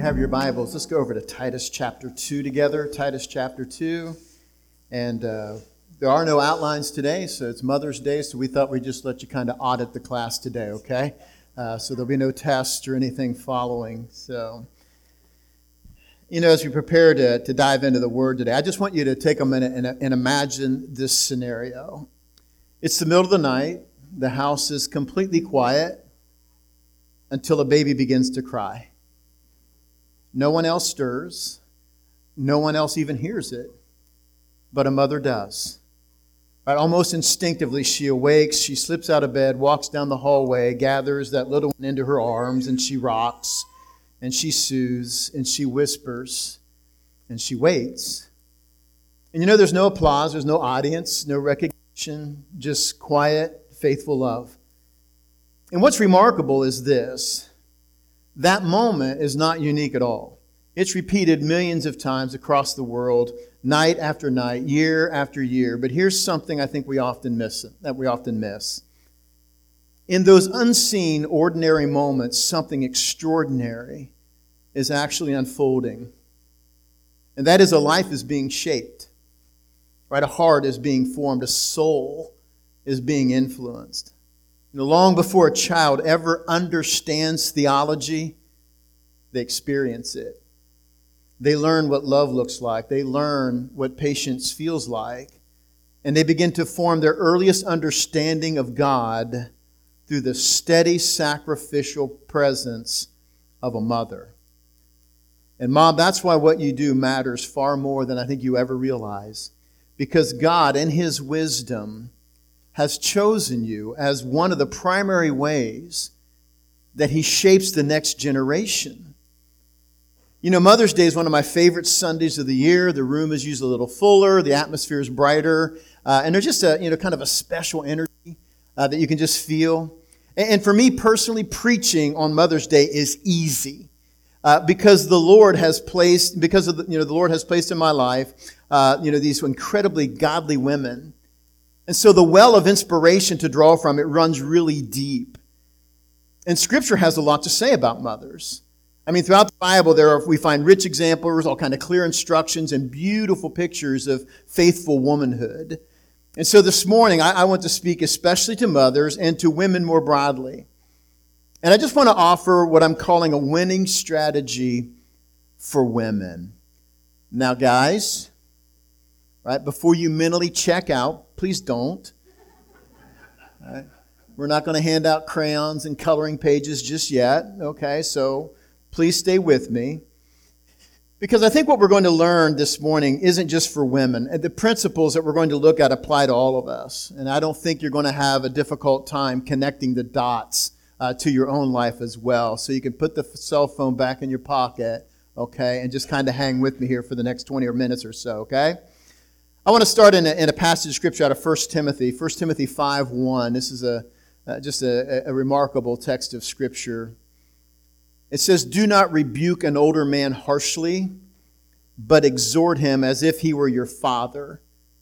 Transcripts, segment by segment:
have your Bibles, let's go over to Titus chapter 2 together. Titus chapter 2. And there are no outlines today, so it's Mother's Day, so we thought we'd just let you kind of audit the class today, okay? So there'll be no tests or anything following. So, as we prepare to dive into the Word today, I just want you to take a minute and imagine this scenario. It's the middle of the night. The house is completely quiet until a baby begins to cry. No one else stirs. No one else even hears it. But a mother does. Right? Almost instinctively, she awakes, she slips out of bed, walks down the hallway, gathers that little one into her arms, and she rocks, and she soothes, and she whispers, and she waits. And there's no applause, there's no audience, no recognition, just quiet, faithful love. And what's remarkable is this. That moment is not unique at all. It's repeated millions of times across the world, night after night, year after year. But here's something I think we often miss. In those unseen, ordinary moments, something extraordinary is actually unfolding. And that is, a life is being shaped. Right? A heart is being formed. A soul is being influenced. Long before a child ever understands theology, they experience it. They learn what love looks like. They learn what patience feels like. And they begin to form their earliest understanding of God through the steady, sacrificial presence of a mother. And Mom, that's why what you do matters far more than I think you ever realize. Because God, in His wisdom, has chosen you as one of the primary ways that He shapes the next generation. Mother's Day is one of my favorite Sundays of the year. The room is usually a little fuller, the atmosphere is brighter, and there's just a kind of a special energy that you can just feel. And for me personally, preaching on Mother's Day is easy because the Lord has placed, the Lord has placed in my life, these incredibly godly women. And so the well of inspiration to draw from, it runs really deep. And Scripture has a lot to say about mothers. Throughout the Bible, we find rich examples, all kind of clear instructions, and beautiful pictures of faithful womanhood. And so this morning, I want to speak especially to mothers and to women more broadly. And I just want to offer what I'm calling a winning strategy for women. Now, guys, right, before you mentally check out, please don't. All right. We're not going to hand out crayons and coloring pages just yet. Okay, so please stay with me. Because I think what we're going to learn this morning isn't just for women. And the principles that we're going to look at apply to all of us. And I don't think you're going to have a difficult time connecting the dots to your own life as well. So you can put the cell phone back in your pocket, okay, and just kind of hang with me here for the next 20 minutes or so, okay? I want to start in a passage of Scripture out of 1 Timothy 5:1. This is just a remarkable text of Scripture. It says, "Do not rebuke an older man harshly, but exhort him as if he were your father.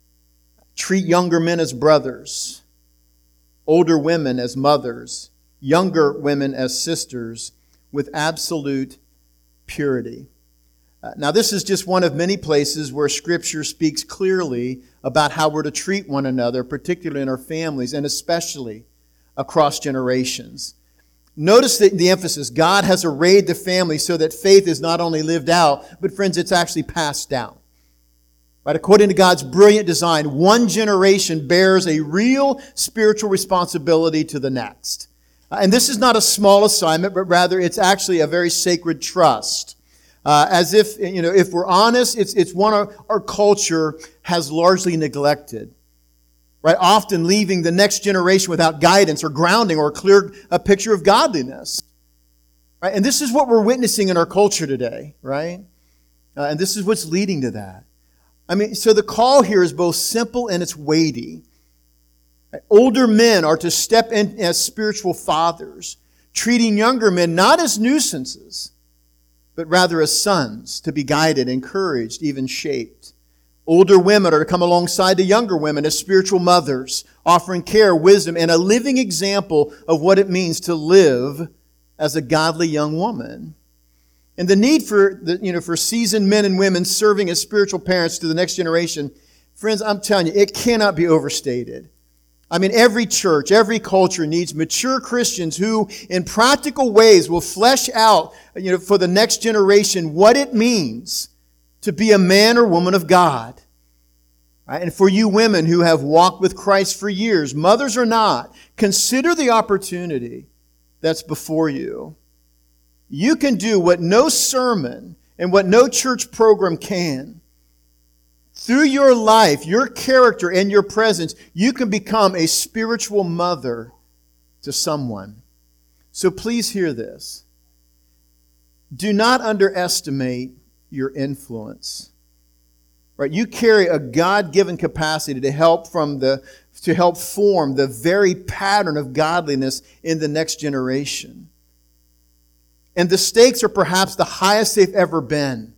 Treat younger men as brothers, older women as mothers, younger women as sisters, with absolute purity." Now, this is just one of many places where Scripture speaks clearly about how we're to treat one another, particularly in our families, and especially across generations. Notice the emphasis. God has arrayed the family so that faith is not only lived out, but friends, it's actually passed down. Right? According to God's brilliant design, one generation bears a real spiritual responsibility to the next. And this is not a small assignment, but rather it's actually a very sacred trust. As if we're honest, it's one our culture has largely neglected. Right? Often leaving the next generation without guidance or grounding or a clear picture of godliness. Right? And this is what we're witnessing in our culture today, right? And this is what's leading to that. So the call here is both simple and it's weighty. Right? Older men are to step in as spiritual fathers, treating younger men not as nuisances, but rather as sons, to be guided, encouraged, even shaped. Older women are to come alongside the younger women as spiritual mothers, offering care, wisdom, and a living example of what it means to live as a godly young woman. And the need for for seasoned men and women serving as spiritual parents to the next generation, friends, I'm telling you, it cannot be overstated. I mean, every church, every culture needs mature Christians who, in practical ways, will flesh out, for the next generation what it means to be a man or woman of God. Right? And for you women who have walked with Christ for years, mothers or not, consider the opportunity that's before you. You can do what no sermon and what no church program can. Through your life, your character, and your presence, you can become a spiritual mother to someone. So please hear this. Do not underestimate your influence. Right? You carry a God-given capacity to help form the very pattern of godliness in the next generation. And the stakes are perhaps the highest they've ever been.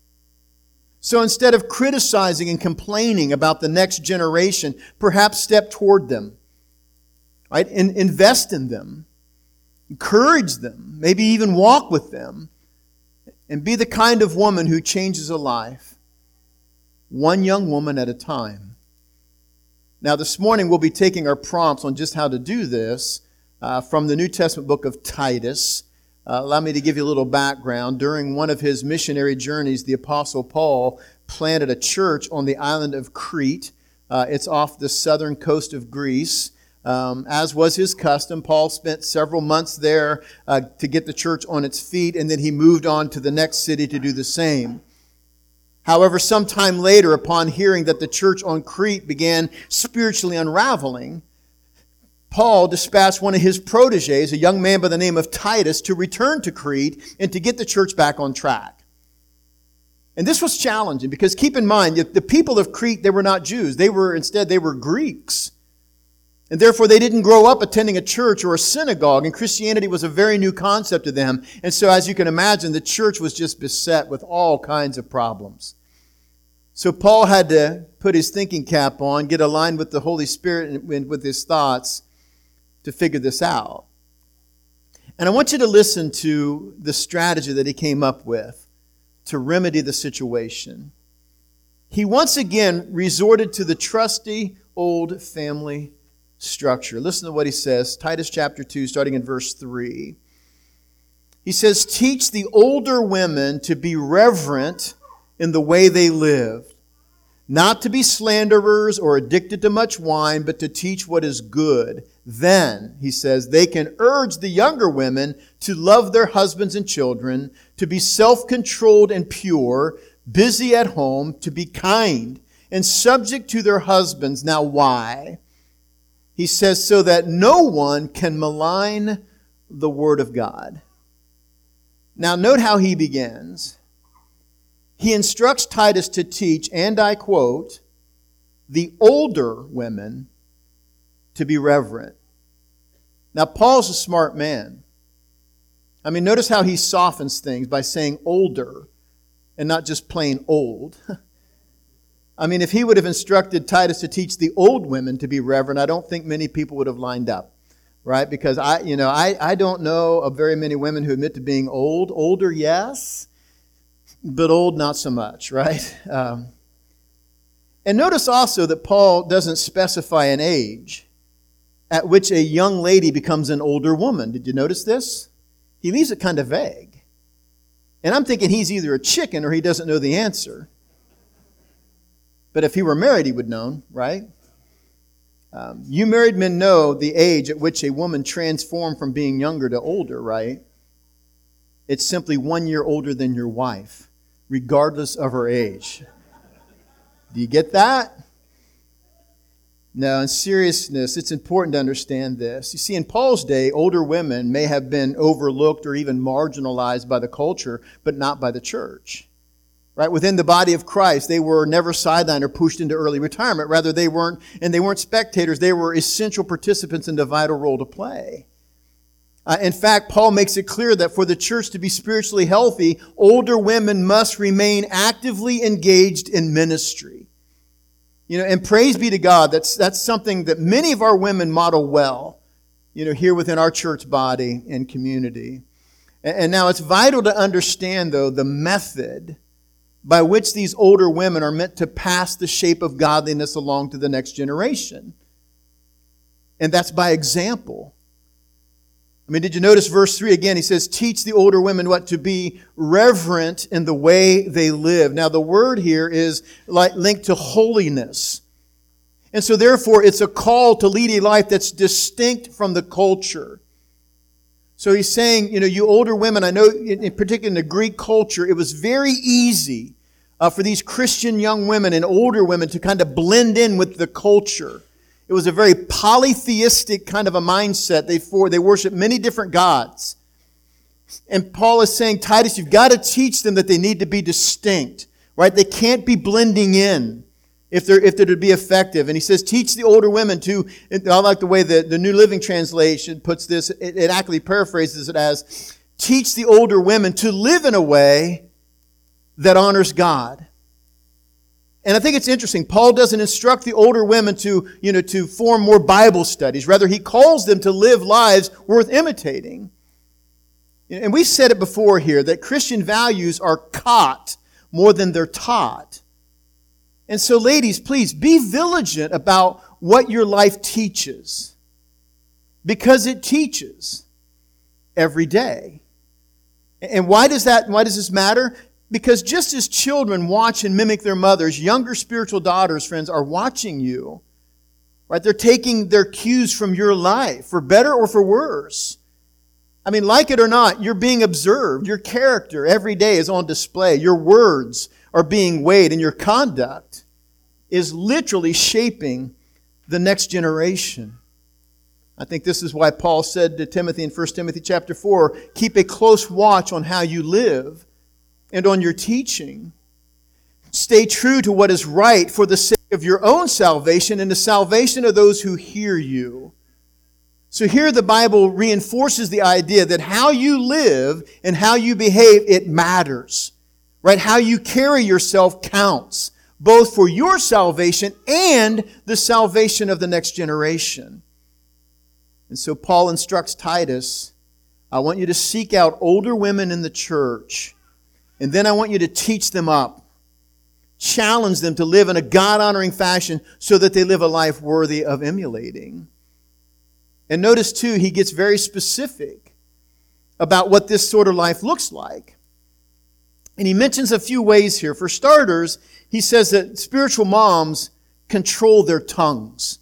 So instead of criticizing and complaining about the next generation, perhaps step toward them. Right? And invest in them. Encourage them. Maybe even walk with them. And be the kind of woman who changes a life. One young woman at a time. Now this morning we'll be taking our prompts on just how to do this from the New Testament book of Titus. Allow me to give you a little background. During one of his missionary journeys, the Apostle Paul planted a church on the island of Crete. It's off the southern coast of Greece. As was his custom, Paul spent several months there to get the church on its feet, and then he moved on to the next city to do the same. However, sometime later, upon hearing that the church on Crete began spiritually unraveling, Paul dispatched one of his proteges, a young man by the name of Titus, to return to Crete and to get the church back on track. And this was challenging because keep in mind, the people of Crete, they were not Jews. They were Greeks. And therefore, they didn't grow up attending a church or a synagogue, and Christianity was a very new concept to them. And so, as you can imagine, the church was just beset with all kinds of problems. So Paul had to put his thinking cap on, get aligned with the Holy Spirit and with his thoughts to figure this out. And I want you to listen to the strategy that he came up with to remedy the situation. He once again resorted to the trusty old family structure. Listen to what he says, Titus chapter 2, starting in verse 3. He says, "Teach the older women to be reverent in the way they live, not to be slanderers or addicted to much wine, but to teach what is good. Then," he says, "they can urge the younger women to love their husbands and children, to be self-controlled and pure, busy at home, to be kind, and subject to their husbands." Now why? He says, "so that no one can malign the word of God." Now note how he begins. He instructs Titus to teach, and I quote, "the older women to be reverent." Now, Paul's a smart man. I mean, notice how he softens things by saying older and not just plain old. I mean, if he would have instructed Titus to teach the old women to be reverent, I don't think many people would have lined up, right? Because I don't know of very many women who admit to being old. Older, yes, but old, not so much, right? And notice also that Paul doesn't specify an age at which a young lady becomes an older woman. Did you notice this? He leaves it kind of vague. And I'm thinking he's either a chicken or he doesn't know the answer. But if he were married, he would know, right? You married men know the age at which a woman transformed from being younger to older, right? It's simply 1 year older than your wife, regardless of her age. Do you get that? No, in seriousness, it's important to understand this. You see, in Paul's day, older women may have been overlooked or even marginalized by the culture, but not by the church. Right? Within the body of Christ, they were never sidelined or pushed into early retirement. Rather, they weren't spectators. They were essential participants in the vital role to play. In fact, Paul makes it clear that for the church to be spiritually healthy, older women must remain actively engaged in ministry. And praise be to God, that's something that many of our women model well, here within our church body and community. And now it's vital to understand, though, the method by which these older women are meant to pass the shape of godliness along to the next generation. And that's by example. I mean, did you notice verse 3 again? He says, teach the older women what to be reverent in the way they live. Now, the word here is linked to holiness. And so, therefore, it's a call to lead a life that's distinct from the culture. So he's saying, you older women, I know in particular in the Greek culture, it was very easy for these Christian young women and older women to kind of blend in with the culture. It was a very polytheistic kind of a mindset. They worship many different gods. And Paul is saying, Titus, you've got to teach them that they need to be distinct, right? They can't be blending in if they're to be effective. And he says, teach the older women to, I like the way the New Living Translation puts this, it actually paraphrases it as, teach the older women to live in a way that honors God. And I think it's interesting. Paul doesn't instruct the older women to form more Bible studies. Rather, he calls them to live lives worth imitating. And we've said it before here that Christian values are caught more than they're taught. And so, ladies, please be vigilant about what your life teaches. Because it teaches every day. And why does this matter? Because just as children watch and mimic their mothers, younger spiritual daughters, friends, are watching you. Right? They're taking their cues from your life, for better or for worse. I mean, like it or not, you're being observed. Your character every day is on display. Your words are being weighed, and your conduct is literally shaping the next generation. I think this is why Paul said to Timothy in 1 Timothy chapter 4, keep a close watch on how you live and on your teaching. Stay true to what is right for the sake of your own salvation and the salvation of those who hear you. So here the Bible reinforces the idea that how you live and how you behave, it matters. Right? How you carry yourself counts, both for your salvation and the salvation of the next generation. And so Paul instructs Titus, I want you to seek out older women in the church, and then I want you to teach them up. Challenge them to live in a God-honoring fashion so that they live a life worthy of emulating. And notice too, he gets very specific about what this sort of life looks like. And he mentions a few ways here. For starters, he says that spiritual moms control their tongues.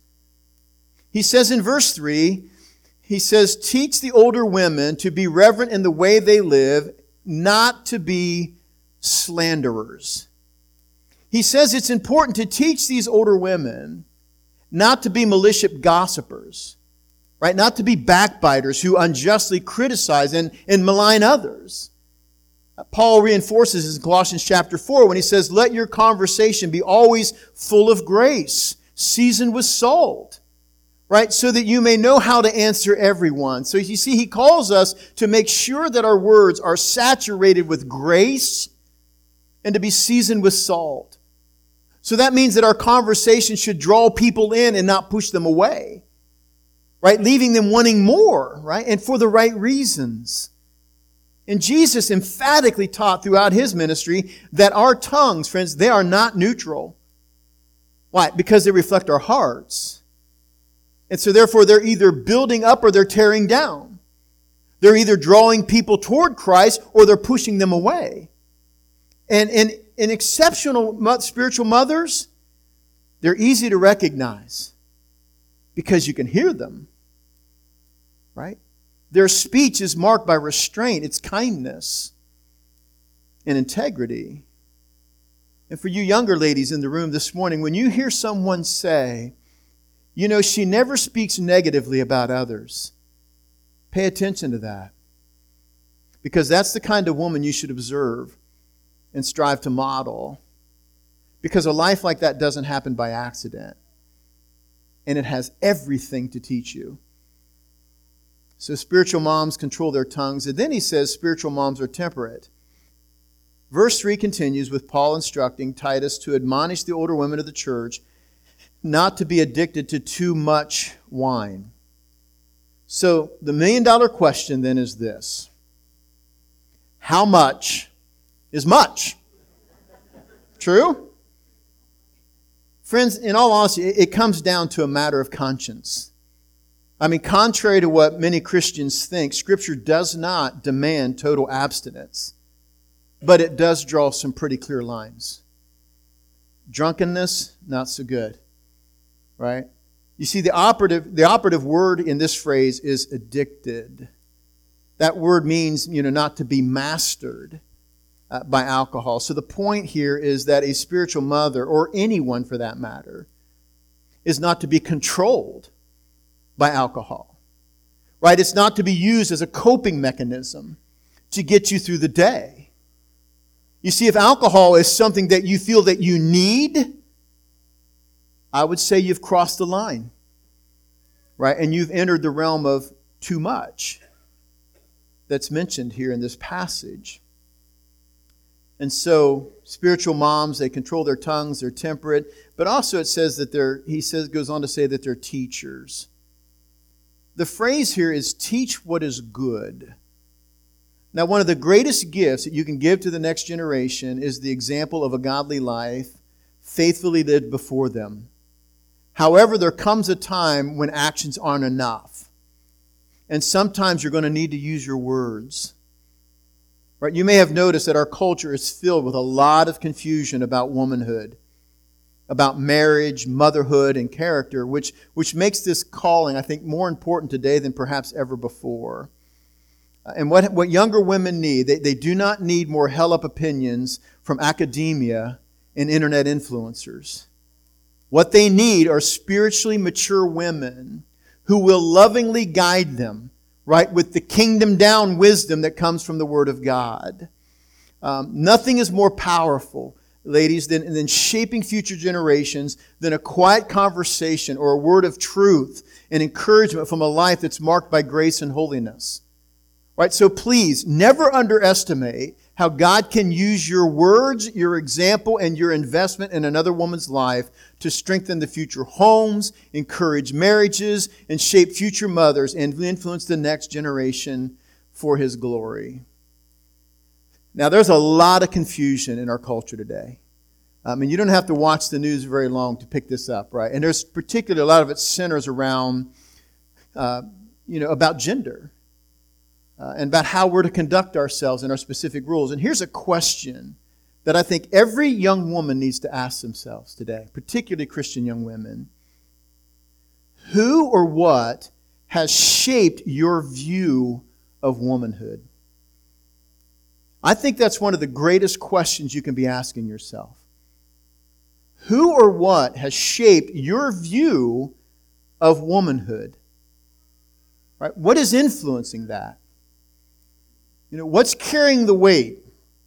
He says in verse 3, he says, teach the older women to be reverent in the way they live, not to be slanderers. He says it's important to teach these older women not to be malicious gossipers, right? Not to be backbiters who unjustly criticize and malign others. Paul reinforces this in Colossians chapter 4 when he says, let your conversation be always full of grace, seasoned with salt, right? So that you may know how to answer everyone. So you see, he calls us to make sure that our words are saturated with grace and to be seasoned with salt. So that means that our conversation should draw people in and not push them away, right? Leaving them wanting more, right? And for the right reasons. And Jesus emphatically taught throughout his ministry that our tongues, friends, they are not neutral. Why? Because they reflect our hearts. And so therefore they're either building up or they're tearing down. They're either drawing people toward Christ or they're pushing them away. And in exceptional spiritual mothers, they're easy to recognize because you can hear them, right? Their speech is marked by restraint, it's kindness and integrity. And for you younger ladies in the room this morning, when you hear someone say, she never speaks negatively about others, pay attention to that. Because that's the kind of woman you should observe and strive to model. Because a life like that doesn't happen by accident. And it has everything to teach you. So spiritual moms control their tongues. And then he says spiritual moms are temperate. Verse 3 continues with Paul instructing Titus to admonish the older women of the church not to be addicted to too much wine. So the $1 million question then is this. How much is much? True? Friends, in all honesty, it comes down to a matter of conscience. I mean, contrary to what many Christians think, Scripture does not demand total abstinence, but it does draw some pretty clear lines. Drunkenness, not so good, right? You see, the operative word in this phrase is addicted. That word means, not to be mastered by alcohol. So the point here is that a spiritual mother, or anyone for that matter, is not to be controlled by alcohol. Right? It's not to be used as a coping mechanism to get you through the day. You see, if alcohol is something that you feel that you need, I would say you've crossed the line. Right? And you've entered the realm of too much that's mentioned here in this passage. And so, spiritual moms, they control their tongues, they're temperate, but also it says that goes on to say that they're teachers. The phrase here is teach what is good. Now, one of the greatest gifts that you can give to the next generation is the example of a godly life faithfully lived before them. However, there comes a time when actions aren't enough. And sometimes you're going to need to use your words. Right? You may have noticed that our culture is filled with a lot of confusion about womanhood, about marriage, motherhood, and character, which makes this calling, I think, more important today than perhaps ever before. And what younger women need, they do not need more held-up opinions from academia and internet influencers. What they need are spiritually mature women who will lovingly guide them, right, with the kingdom-down wisdom that comes from the Word of God. Nothing is more powerful, ladies, than shaping future generations than a quiet conversation or a word of truth and encouragement from a life that's marked by grace and holiness. Right? So please, never underestimate how God can use your words, your example, and your investment in another woman's life to strengthen the future homes, encourage marriages, and shape future mothers and influence the next generation for His glory. Now, there's a lot of confusion in our culture today. And you don't have to watch the news very long to pick this up, right? And there's particularly a lot of it centers around, about gender. And about how we're to conduct ourselves in our specific rules. And here's a question that I think every young woman needs to ask themselves today, particularly Christian young women. Who or what has shaped your view of womanhood? I think that's one of the greatest questions you can be asking yourself. Who or what has shaped your view of womanhood? Right? What is influencing that? What's carrying the weight,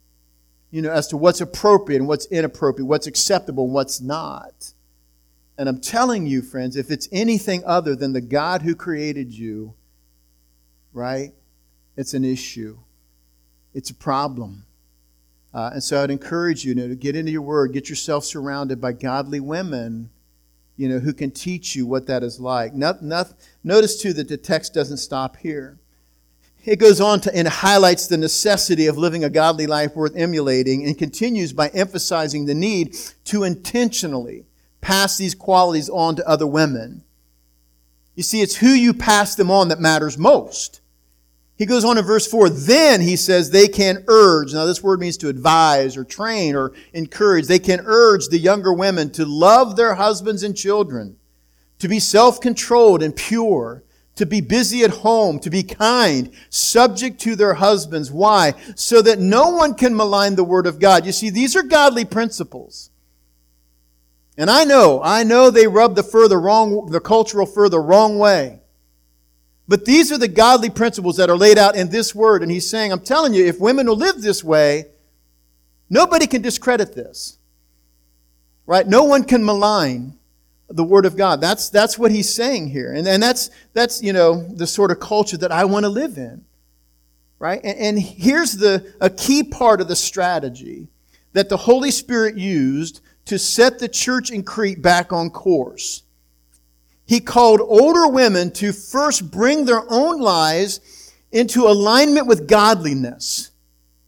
as to what's appropriate and what's inappropriate, what's acceptable and what's not. And I'm telling you, friends, if it's anything other than the God who created you, right, it's an issue. It's a problem. And so I'd encourage you to get into your Word, get yourself surrounded by godly women, who can teach you what that is like. Notice, too, that the text doesn't stop here. It goes on and highlights the necessity of living a godly life worth emulating and continues by emphasizing the need to intentionally pass these qualities on to other women. You see, it's who you pass them on that matters most. He goes on in verse 4, then he says they can urge. Now this word means to advise or train or encourage. They can urge the younger women to love their husbands and children, to be self-controlled and pure, to be busy at home, to be kind, subject to their husbands. Why? So that no one can malign the Word of God. You see, these are godly principles. And I know they rub the cultural fur the wrong way. But these are the godly principles that are laid out in this Word. And he's saying, I'm telling you, if women will live this way, nobody can discredit this. Right? No one can malign the Word of God. That's what he's saying here. And that's the sort of culture that I want to live in. Right? And here's a key part of the strategy that the Holy Spirit used to set the church in Crete back on course. He called older women to first bring their own lives into alignment with godliness.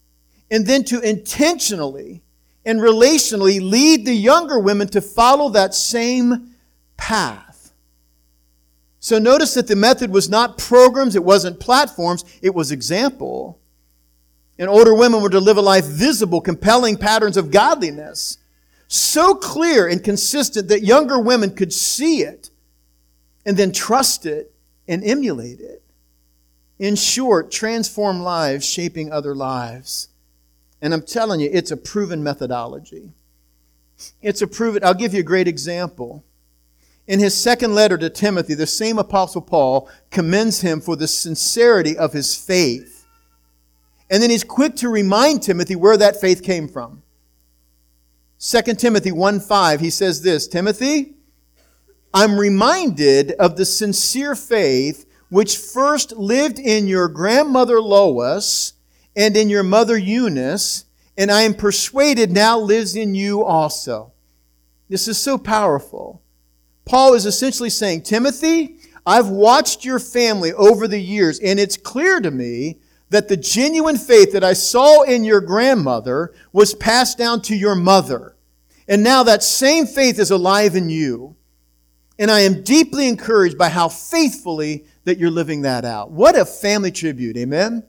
and then to intentionally and relationally lead the younger women to follow that same path. So notice that the method was not programs, it wasn't platforms, it was example. And older women were to live a life visible, compelling patterns of godliness, so clear and consistent that younger women could see it and then trust it and emulate it. In short, transform lives, shaping other lives. And I'm telling you, it's a proven methodology. I'll give you a great example. In his second letter to Timothy, the same Apostle Paul commends him for the sincerity of his faith. And then he's quick to remind Timothy where that faith came from. 2 Timothy 1:5, he says this, Timothy, I'm reminded of the sincere faith which first lived in your grandmother Lois and in your mother Eunice, and I am persuaded now lives in you also. This is so powerful. Paul is essentially saying, Timothy, I've watched your family over the years, and it's clear to me that the genuine faith that I saw in your grandmother was passed down to your mother. And now that same faith is alive in you. And I am deeply encouraged by how faithfully that you're living that out. What a family tribute, amen?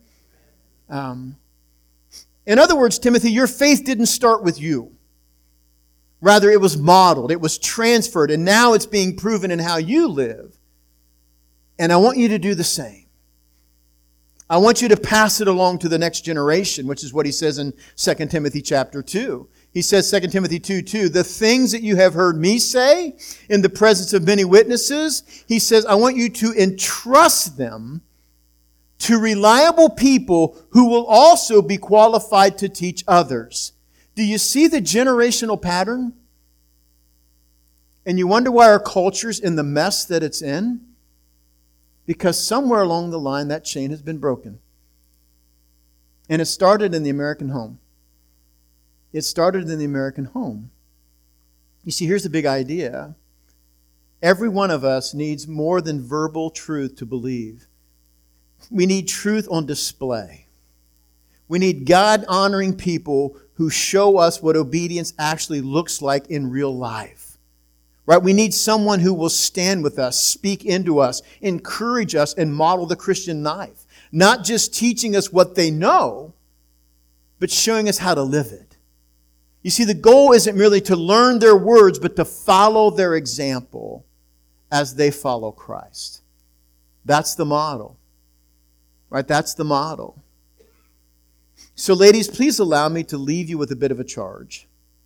In other words, Timothy, your faith didn't start with you. Rather, it was modeled, it was transferred, and now it's being proven in how you live. And I want you to do the same. I want you to pass it along to the next generation, which is what he says in 2 Timothy chapter 2. He says, 2 Timothy 2:2, the things that you have heard me say in the presence of many witnesses, he says, I want you to entrust them to reliable people who will also be qualified to teach others. Do you see the generational pattern? And you wonder why our culture's in the mess that it's in? Because somewhere along the line that chain has been broken. And it started in the American home. It started in the American home. You see, here's the big idea. Every one of us needs more than verbal truth to believe. We need truth on display. We need God-honoring people who show us what obedience actually looks like in real life. Right? We need someone who will stand with us, speak into us, encourage us, and model the Christian life. Not just teaching us what they know, but showing us how to live it. You see, the goal isn't merely to learn their words, but to follow their example as they follow Christ. That's the model. Right? That's the model. So, ladies, please allow me to leave you with a bit of a charge.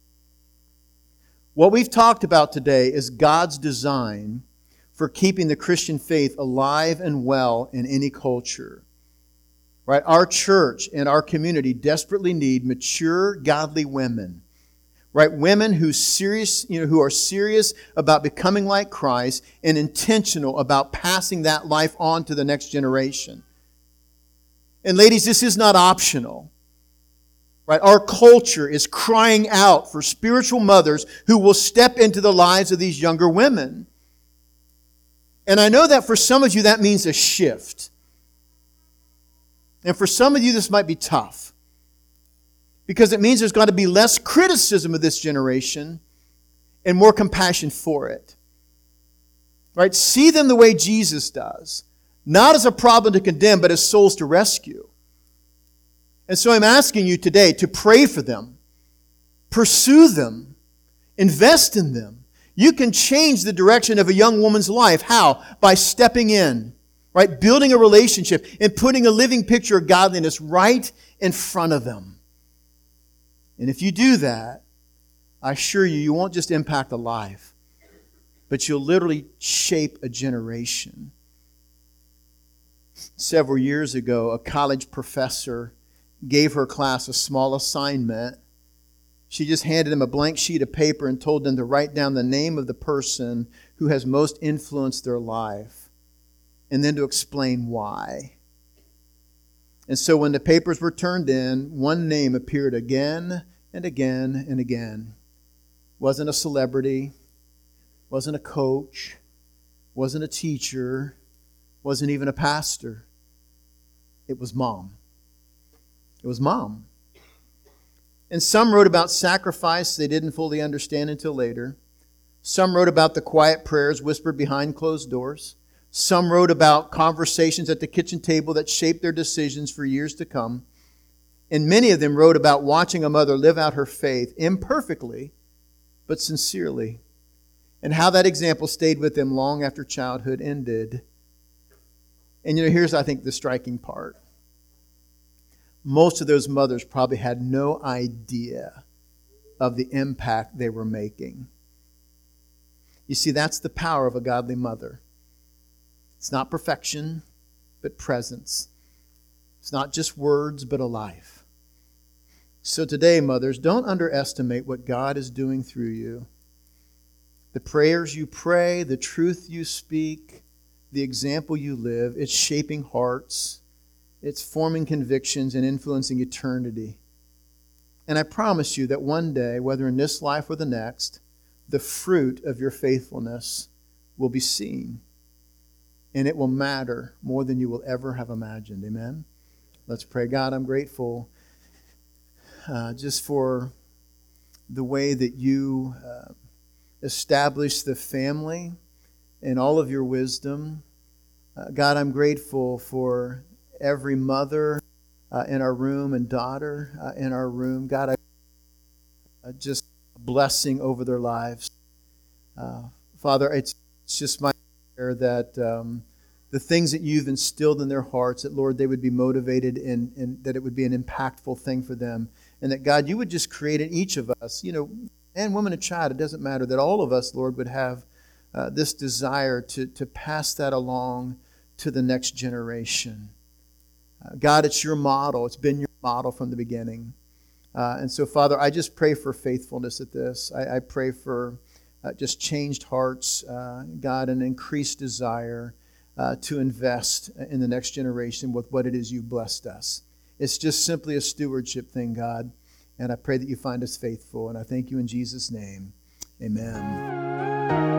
What we've talked about today is God's design for keeping the Christian faith alive and well in any culture. Right? Our church and our community desperately need mature, godly women. Right? Women who are serious about becoming like Christ and intentional about passing that life on to the next generation. And ladies, this is not optional. Right? Our culture is crying out for spiritual mothers who will step into the lives of these younger women. And I know that for some of you that means a shift. And for some of you this might be tough. Because it means there's got to be less criticism of this generation and more compassion for it. Right? See them the way Jesus does. Not as a problem to condemn, but as souls to rescue. And so I'm asking you today to pray for them, pursue them, invest in them. You can change the direction of a young woman's life. How? By stepping in, right? Building a relationship and putting a living picture of godliness right in front of them. And if you do that, I assure you, you won't just impact a life, but you'll literally shape a generation. Several years ago, a college professor gave her class a small assignment. She just handed them a blank sheet of paper and told them to write down the name of the person who has most influenced their life, and then to explain why. And so when the papers were turned in, one name appeared again and again and again. Wasn't a celebrity, wasn't a coach, wasn't a teacher, wasn't even a pastor. It was Mom. It was Mom. And some wrote about sacrifice they didn't fully understand until later. Some wrote about the quiet prayers whispered behind closed doors. Some wrote about conversations at the kitchen table that shaped their decisions for years to come. And many of them wrote about watching a mother live out her faith imperfectly, but sincerely, and how that example stayed with them long after childhood ended. And here's, I think, the striking part. Most of those mothers probably had no idea of the impact they were making. You see, that's the power of a godly mother. It's not perfection, but presence. It's not just words, but a life. So today, mothers, don't underestimate what God is doing through you. The prayers you pray, the truth you speak, the example you live, it's shaping hearts, it's forming convictions and influencing eternity. And I promise you that one day, whether in this life or the next, the fruit of your faithfulness will be seen. And it will matter more than you will ever have imagined. Amen? Let's pray. God, I'm grateful just for the way that you established the family and all of your wisdom. God, I'm grateful for every mother in our room and daughter in our room. God, I just a blessing over their lives. Father, it's just my prayer that the things that you've instilled in their hearts, that, Lord, they would be motivated and that it would be an impactful thing for them. And that, God, you would just create in each of us, man, woman, and child, it doesn't matter, that all of us, Lord, would have this desire to pass that along to the next generation. God, it's your model. It's been your model from the beginning. And so, Father, I just pray for faithfulness at this. I pray for just changed hearts, God, an increased desire to invest in the next generation with what it is you blessed us. It's just simply a stewardship thing, God. And I pray that you find us faithful. And I thank you in Jesus' name. Amen.